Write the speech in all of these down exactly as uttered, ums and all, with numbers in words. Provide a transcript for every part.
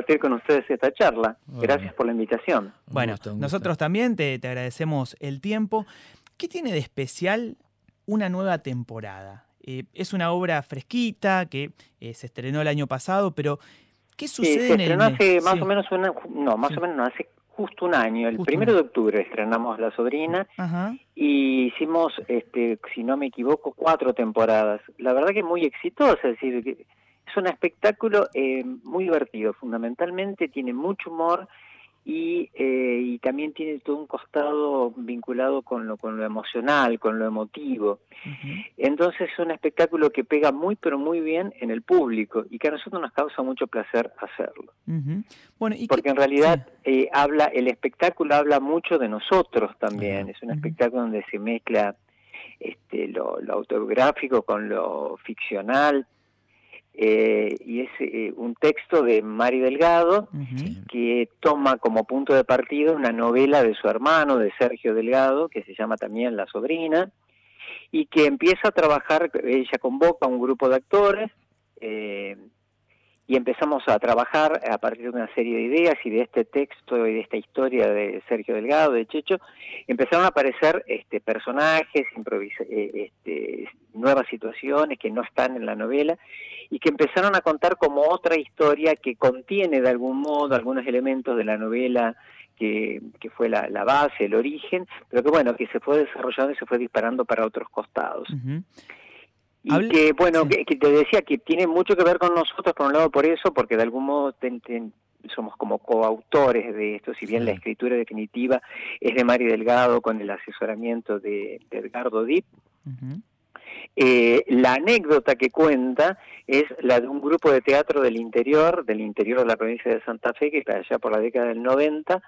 compartir con ustedes esta charla. Bueno. Gracias por la invitación. Bueno, gusto, un nosotros gusto. también te, te agradecemos el tiempo. ¿Qué tiene de especial una nueva temporada? Eh, es una obra fresquita que eh, se estrenó el año pasado, pero ¿qué Sí, sucede se en el estrenó mes? hace más Sí. o menos una, no, más Sí. o menos no, hace justo un año. El Justo primero un de octubre estrenamos La Sobrina Ajá. y hicimos, este, si no me equivoco, cuatro temporadas. La verdad que muy exitosa, es decir, que es un espectáculo eh, muy divertido. Fundamentalmente tiene mucho humor y, eh, y también tiene todo un costado vinculado con lo, con lo emocional, con lo emotivo. Uh-huh. Entonces es un espectáculo que pega muy pero muy bien en el público y que a nosotros nos causa mucho placer hacerlo. Uh-huh. Bueno, ¿y Porque qué? en realidad Sí. eh, habla, el espectáculo habla mucho de nosotros también. Ajá. Es un Uh-huh. espectáculo donde se mezcla este, lo, lo autobiográfico con lo ficcional. Eh, y es eh, un texto de Mari Delgado Uh-huh. Sí. que toma como punto de partida una novela de su hermano, de Sergio Delgado, que se llama también La Sobrina, y que empieza a trabajar, ella convoca a un grupo de actores, eh, y empezamos a trabajar a partir de una serie de ideas y de este texto y de esta historia de Sergio Delgado, de Checho, empezaron a aparecer este, personajes, improvisa, eh, este, nuevas situaciones que no están en la novela y que empezaron a contar como otra historia que contiene de algún modo algunos elementos de la novela que, que fue la, la base, el origen, pero que bueno, que se fue desarrollando y se fue disparando para otros costados. Uh-huh. Y Hable... que, bueno, sí. que, que te decía que tiene mucho que ver con nosotros, por un lado por eso, porque de algún modo ten, ten, somos como coautores de esto, si bien Sí. la escritura definitiva es de Mari Delgado con el asesoramiento de, de Edgardo Dip. Uh-huh. Eh, la anécdota que cuenta es la de un grupo de teatro del interior, del interior de la provincia de Santa Fe, que allá por la década del noventa,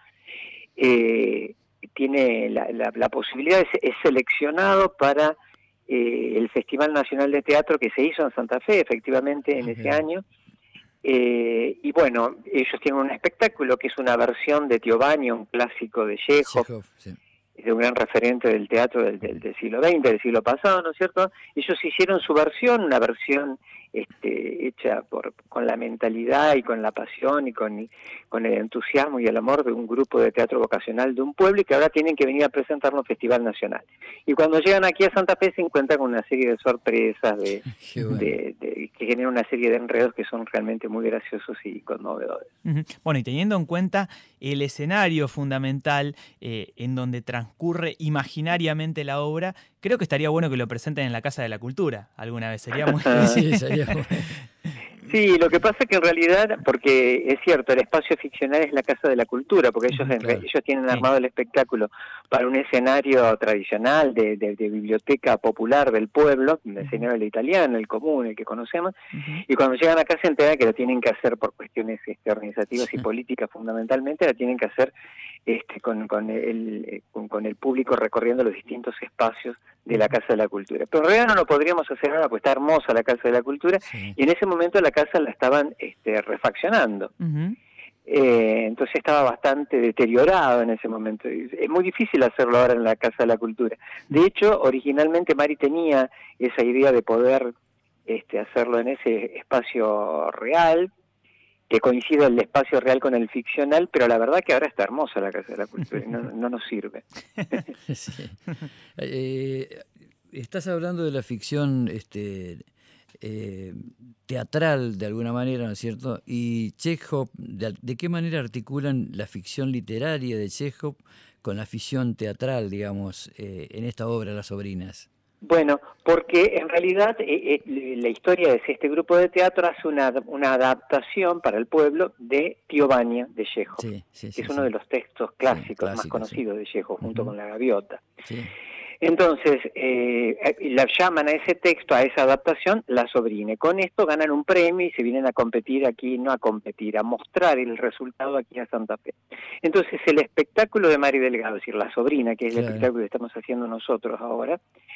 eh, tiene la, la, la posibilidad, es, es seleccionado para eh, el Festival Nacional de Teatro que se hizo en Santa Fe, efectivamente, en Okay. ese año. Eh, y bueno, ellos tienen un espectáculo que es una versión de Teobaldo, un clásico de Chekhov, Chekhov, sí. de un gran referente del teatro del, del, del siglo veinte, del siglo pasado, ¿no es cierto? Ellos hicieron su versión, una versión este, hecha por con la mentalidad y con la pasión y con, con el entusiasmo y el amor de un grupo de teatro vocacional de un pueblo y que ahora tienen que venir a presentarlo en Festival Nacional. Y cuando llegan aquí a Santa Fe se encuentran con una serie de sorpresas, de, Qué bueno. de, de, que generan una serie de enredos que son realmente muy graciosos y conmovedores. Uh-huh. Bueno, y teniendo en cuenta el escenario fundamental eh, en donde transcurre imaginariamente la obra, creo que estaría bueno que lo presenten en la Casa de la Cultura alguna vez. Sería muy... Sí, sería bueno. Sí, lo que pasa es que en realidad, porque es cierto, el espacio ficcional es la Casa de la Cultura, porque ellos, Claro. ellos tienen Sí. armado el espectáculo para un escenario tradicional de, de, de biblioteca popular del pueblo, el escenario del italiano, el común, el que conocemos, Uh-huh. y cuando llegan acá se enteran que lo tienen que hacer por cuestiones este, organizativas Sí. y políticas fundamentalmente, la tienen que hacer este, con, con, el, con, con el público recorriendo los distintos espacios de la Casa de la Cultura. Pero en realidad no lo podríamos hacer ahora, porque está hermosa la Casa de la Cultura, Sí. y en ese momento la casa la estaban este, refaccionando. Uh-huh. Eh, entonces estaba bastante deteriorado en ese momento. Es muy difícil hacerlo ahora en la Casa de la Cultura. De hecho, originalmente Mari tenía esa idea de poder este, hacerlo en ese espacio real, que coincide el espacio real con el ficcional, pero la verdad que ahora está hermosa la Casa de la Cultura y no, no nos sirve. Sí. Eh, estás hablando de la ficción este, eh, teatral de alguna manera, ¿no es cierto? Y Chekhov, ¿de, de qué manera articulan la ficción literaria de Chekhov con la ficción teatral, digamos, eh, en esta obra Las Sobrinas? Bueno, porque en realidad eh, eh, la historia es este grupo de teatro hace una, una adaptación para el pueblo de Teobaldo de Chekhov, Sí, sí, que sí, es uno sí. de los textos clásicos, Sí, clásico, más conocidos sí. de Chekhov, junto Uh-huh. con La Gaviota. Sí. Entonces, eh, la llaman a ese texto, a esa adaptación, La Sobrina. Con esto ganan un premio y se vienen a competir aquí, no a competir, a mostrar el resultado aquí a Santa Fe. Entonces, el espectáculo de Mari Delgado, es decir, La Sobrina, que es el Claro. espectáculo que estamos haciendo nosotros ahora,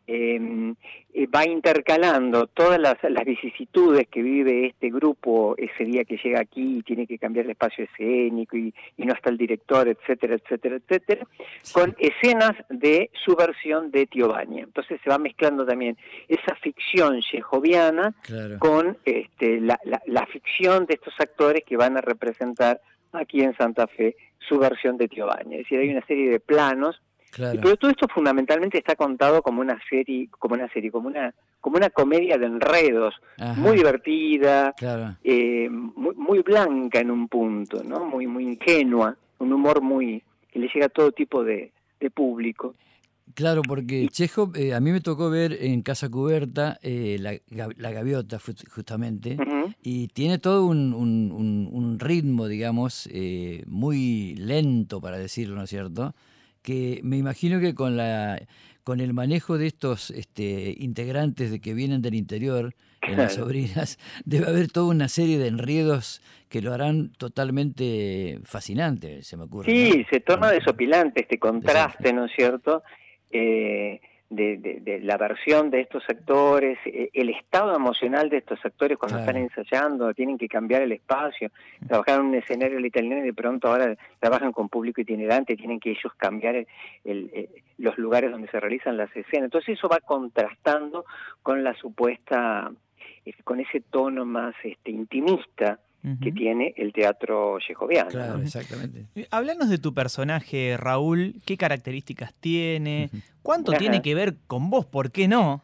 eh, eh, va intercalando todas las, las vicisitudes que vive este grupo ese día que llega aquí y tiene que cambiar el espacio escénico y, y no está el director, etcétera, etcétera, etcétera, sí. con escenas de su versión de Tío Baña. Entonces se va mezclando también esa ficción chejoviana claro. con este, la, la, la ficción de estos actores que van a representar aquí en Santa Fe su versión de Tío Baña. Es decir, hay una serie de planos. Claro. Pero todo esto fundamentalmente está contado como una serie, como una serie, como una, como una comedia de enredos, Ajá. muy divertida, claro. eh, muy, muy blanca en un punto, ¿no? Muy, muy ingenua, un humor muy que le llega a todo tipo de, de público. Claro, porque Chekhov, eh, a mí me tocó ver en Casa Cubierta eh, la, la Gaviota, justamente, uh-huh. y tiene todo un, un, un, un ritmo, digamos, eh, muy lento, para decirlo, ¿no es cierto?, que me imagino que con la con el manejo de estos este, integrantes de que vienen del interior, en las sobrinas, debe haber toda una serie de enredos que lo harán totalmente fascinante, se me ocurre. Sí, ¿no? se torna desopilante este contraste, ¿no es cierto?, eh, de, de, de la versión de estos actores, el estado emocional de estos actores cuando claro. están ensayando, tienen que cambiar el espacio, trabajar en un escenario italiano y de pronto ahora trabajan con público itinerante, tienen que ellos cambiar el, el, el, los lugares donde se realizan las escenas. Entonces eso va contrastando con la supuesta, con ese tono más este, intimista que tiene el teatro chejoviano. Claro, ¿no? Exactamente. Háblanos de tu personaje, Raúl, qué características tiene, cuánto Ajá. tiene que ver con vos, ¿por qué no?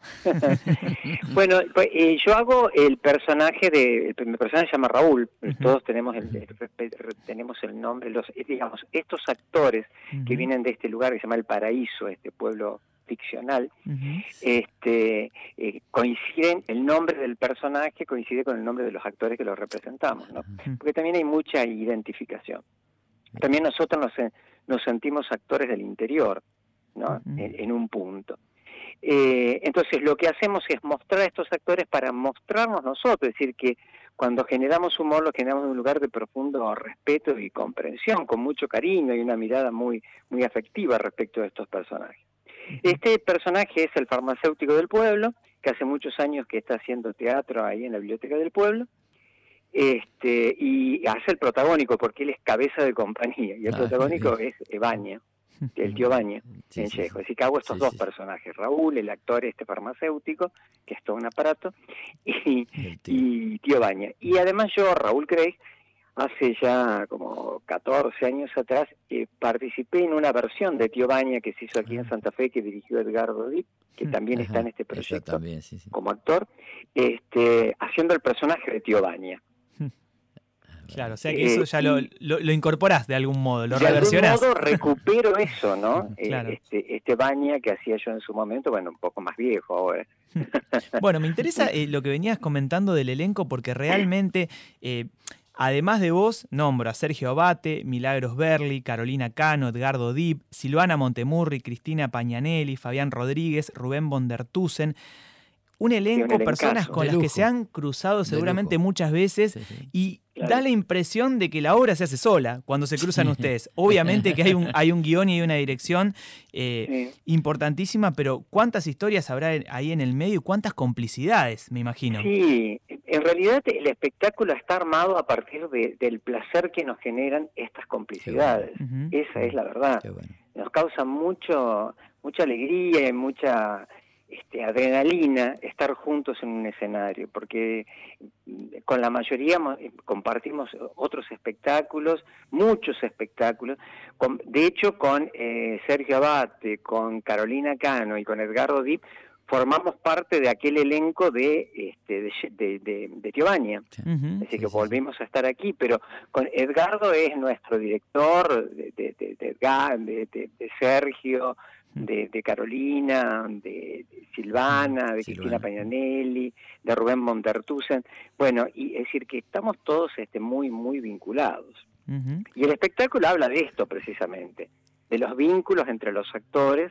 Bueno, pues, eh, yo hago el personaje de, mi personaje se llama Raúl, uh-huh. todos tenemos el, el, tenemos el nombre, los, digamos, estos actores uh-huh. que vienen de este lugar que se llama El Paraíso, este pueblo ficcional, uh-huh. este eh, coinciden, el nombre del personaje coincide con el nombre de los actores que los representamos, ¿no? Uh-huh. Porque también hay mucha identificación. También nosotros nos, nos sentimos actores del interior, ¿no? Uh-huh. en, en un punto. Eh, entonces lo que hacemos es mostrar a estos actores para mostrarnos nosotros, es decir, que cuando generamos humor lo generamos en un lugar de profundo respeto y comprensión, con mucho cariño y una mirada muy, muy afectiva respecto a estos personajes. Este personaje es el farmacéutico del pueblo, que hace muchos años que está haciendo teatro ahí en la biblioteca del pueblo, este, y hace el protagónico porque él es cabeza de compañía, y el ah, protagónico es Baña, el tío Baña, sí, en sí, chejo. Así que hago estos sí, dos sí. personajes, Raúl, el actor este farmacéutico, que es todo un aparato, y, tío. y tío Baña. Y además yo, Raúl Craig, hace ya como catorce años atrás, eh, participé en una versión de Tío Baña que se hizo aquí en Santa Fe, que dirigió Edgardo Dip, que también Ajá, está en este proyecto también, sí, sí. como actor, este, haciendo el personaje de Tío Baña. Claro, o sea que eso ya eh, lo, lo, lo incorporás de algún modo, lo de reversionás. De algún modo recupero eso, ¿no? Claro. eh, este, este Baña que hacía yo en su momento, bueno, un poco más viejo ahora. Bueno, me interesa eh, lo que venías comentando del elenco, porque realmente... Eh, Además de vos, nombro a Sergio Abate, Milagros Berli, Carolina Cano, Edgardo Dip, Silvana Montemurri, Cristina Pagnanelli, Fabián Rodríguez, Rubén von der Tusen. Un elenco, un personas con las que se han cruzado seguramente muchas veces sí, sí. y claro. da la impresión de que la obra se hace sola cuando se cruzan sí. ustedes. Obviamente que hay un, hay un guión y hay una dirección eh, sí. importantísima, pero ¿cuántas historias habrá ahí en el medio y cuántas complicidades, me imagino? Sí, en realidad el espectáculo está armado a partir de, del placer que nos generan estas complicidades. Bueno. Uh-huh. Esa es la verdad. Bueno. Nos causa mucho, mucha alegría y mucha... Este, adrenalina estar juntos en un escenario, porque con la mayoría compartimos otros espectáculos, muchos espectáculos, con, de hecho con eh, Sergio Abate, con Carolina Cano y con Edgardo Dip, formamos parte de aquel elenco de este de, de, de, de Tío Baña, uh-huh. así que sí, volvimos sí. a estar aquí, pero con Edgardo es nuestro director, de, de, de, de, Edgar, de, de, de Sergio, De, de Carolina, de, de Silvana, de Silvana. Cristina Pagnanelli, de Rubén von der Tusen. Bueno, y es decir que estamos todos este, muy, muy vinculados. Uh-huh. Y el espectáculo habla de esto precisamente, de los vínculos entre los actores,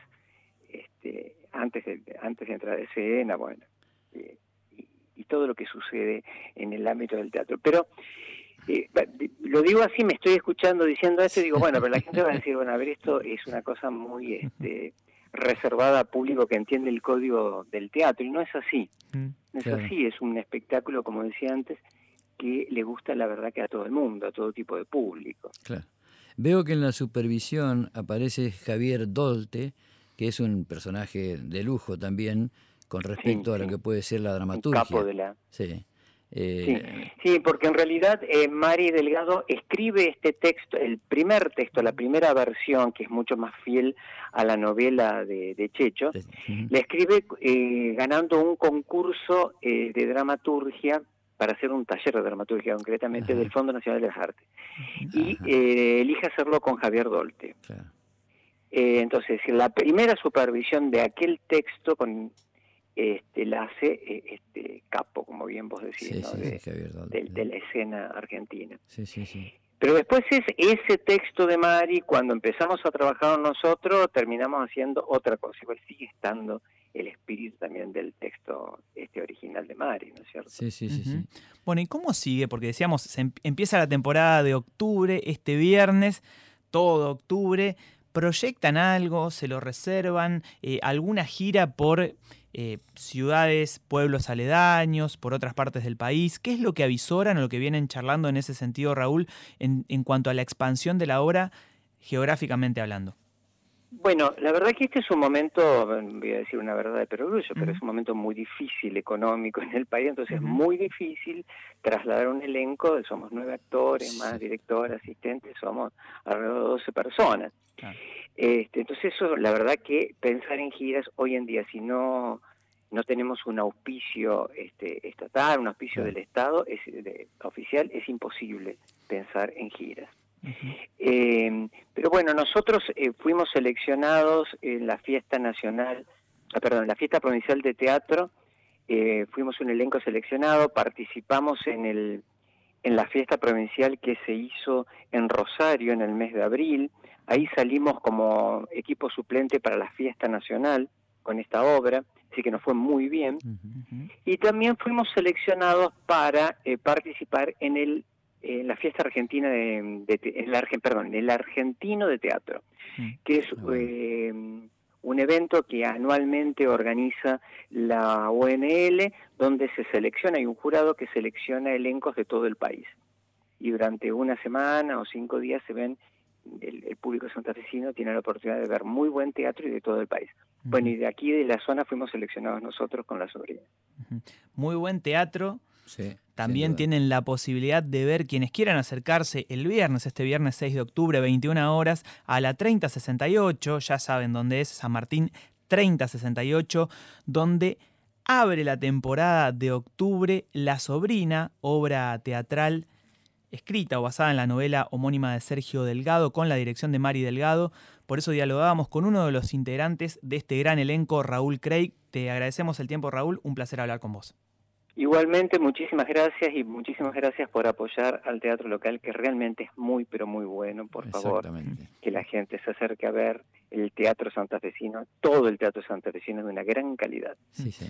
este, antes de, antes de entrar a escena, bueno, y, y, y todo lo que sucede en el ámbito del teatro. Pero Eh, lo digo así, me estoy escuchando diciendo esto y digo, bueno, pero la gente va a decir, bueno, a ver, esto es una cosa muy este, reservada a público que entiende el código del teatro, y no es así. Mm, no es claro. así, es un espectáculo, como decía antes, que le gusta la verdad que a todo el mundo, a todo tipo de público. Claro. Veo que en la supervisión aparece Javier Dolte, que es un personaje de lujo también, con respecto Sí, a lo sí. que puede ser la Un dramaturgia. capo de la... Sí. Sí, Eh, sí, porque en realidad eh, Mari Delgado escribe este texto, el primer texto, la primera versión, que es mucho más fiel a la novela de, de Checho, eh, ujú. le escribe eh, ganando un concurso eh, de dramaturgia para hacer un taller de dramaturgia, concretamente Ajá. del Fondo Nacional de las Artes. Y Ajá. eh, elige hacerlo con Javier Dolte. Claro. Eh, entonces, la primera supervisión de aquel texto con este la hace eh, este Capo, como bien vos decís, Sí, ¿no? sí, de, sí, Javier Dolte. de, de la escena argentina. Sí, sí, sí. Pero después es ese texto de Mari, cuando empezamos a trabajar nosotros, terminamos haciendo otra cosa. Igual sigue estando el espíritu también del texto este original de Mari, ¿no es cierto? Sí, sí, sí, Ujú. sí. Bueno, ¿y cómo sigue? Porque decíamos, se em- empieza la temporada de octubre, este viernes, todo octubre. ¿Proyectan algo? ¿Se lo reservan? Eh, ¿Alguna gira por eh, ciudades, pueblos aledaños, por otras partes del país? ¿Qué es lo que avisoran o lo que vienen charlando en ese sentido, Raúl, en, en cuanto a la expansión de la obra geográficamente hablando? Bueno, la verdad que este es un momento, voy a decir una verdad de perogrullo, pero Ujú. es un momento muy difícil económico en el país, entonces es Ujú. muy difícil trasladar un elenco, somos nueve actores, más Sí. director, asistentes, somos alrededor de doce personas. Claro. Este, entonces eso, la verdad que pensar en giras hoy en día, si no no tenemos un auspicio este, estatal, un auspicio Claro. del Estado es, de, oficial, es imposible pensar en giras. Ujú. Eh, pero bueno, nosotros eh, fuimos seleccionados en la fiesta nacional, ah, perdón, en la fiesta provincial de teatro, eh, fuimos un elenco seleccionado, participamos en el en la fiesta provincial que se hizo en Rosario en el mes de abril. Ahí salimos como equipo suplente para la fiesta nacional con esta obra, así que nos fue muy bien. Ujú. Ujú. Y también fuimos seleccionados para eh, participar en el en la fiesta argentina de, de, de el Argen, perdón, el argentino de teatro, Mm. que es Ah, bueno. eh, un evento que anualmente organiza la O N L, donde se selecciona, hay un jurado que selecciona elencos de todo el país. Y durante una semana o cinco días se ven, el, el público santafesino tiene la oportunidad de ver muy buen teatro y de todo el país. Bueno, y de aquí de la zona fuimos seleccionados nosotros con la sobrina. Ujú. Muy buen teatro. Sí, También sin duda. tienen la posibilidad de ver quienes quieran acercarse el viernes, este viernes seis de octubre, veintiuna horas, a la treinta sesenta y ocho, ya saben dónde es, San Martín treinta sesenta y ocho, donde abre la temporada de octubre La Sobrina, obra teatral escrita o basada en la novela homónima de Sergio Delgado, con la dirección de Mari Delgado. Por eso dialogábamos con uno de los integrantes de este gran elenco, Raúl Craig. Te agradecemos el tiempo, Raúl, un placer hablar con vos. Igualmente, muchísimas gracias y muchísimas gracias por apoyar al teatro local, que realmente es muy, pero muy bueno. Por favor, Exactamente. que la gente se acerque a ver el teatro santafesino, todo el teatro santafesino es de una gran calidad. Sí, sí.